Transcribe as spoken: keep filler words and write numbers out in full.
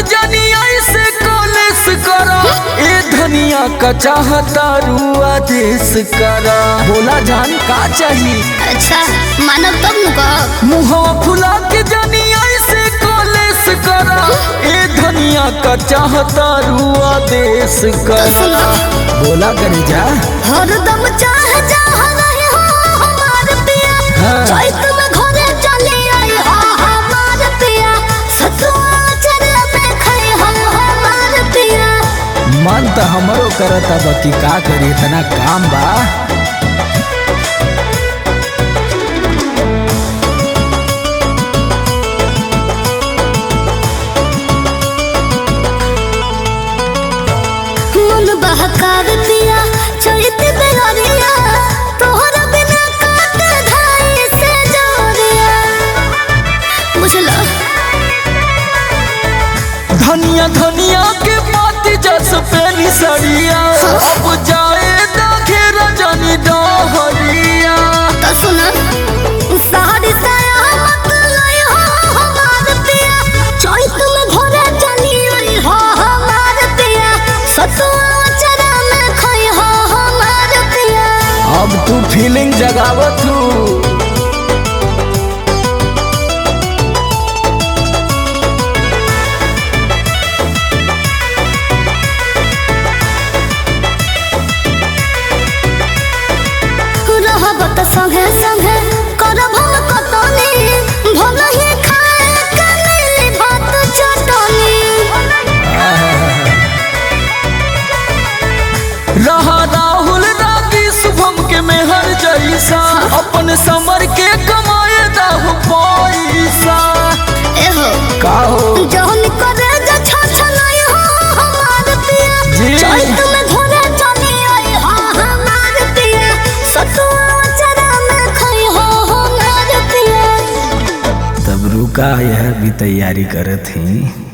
जानी ऐसे कॉलेस करा, ए धनिया का चाहता रुआ देश करा। बोला जान का चाहिए? अच्छा मानव तब न कहो। मुहवा फुला के जानी ऐसे कॉलेस करा, ए धनिया का चाहता रुआ देश करा। बोला करे जा हरदम चाह चाह रहे हो हमार पिया, चैत में घरे चले आई हो हमार पिया, सतुआ चरे में खाई हो हमार पिया। मन तो हमरो करता बाकी का करी, इतना काम बा। मन बहकार पिया चैत बेरिया, तोहरा बिना काटे धाई से जोरिया। बुझला धनिया धनिया के पाती जस पे निसरिया, अब जाए दाखे रजनी डहरिया। तो सुना साड़ी साया मत लाई हो हमार पिया, चैत में घरे चली आई हो हमार पिया, सतुआ चरा में खाई हो हमार पिया। अब तू फीलिंग जगावत हूँ। रहबत संगे संगे करब हम कतनी, भले ही खाए के मिली भात चटनी। रहा राहुल रागी शुभम के मेहर जैसा, अपन समर के कमाए दाहु पैसा। एहो का हो जौन करे जा छछलाई हो हमार पिया, जी। चैत में घरे चली आई हो हमार पिया, सतुआ चरा में खाई हो हमार पिया। तब रुका, यह भी तैयारी करत ही।